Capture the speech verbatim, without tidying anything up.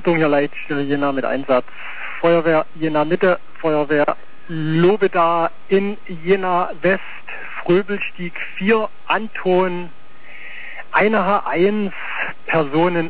Achtung, hier Leitstelle Jena mit Einsatz. Feuerwehr Jena Mitte, Feuerwehr Lobeda in Jena West, Fröbelstieg vier, Anton, eine H eins, Personen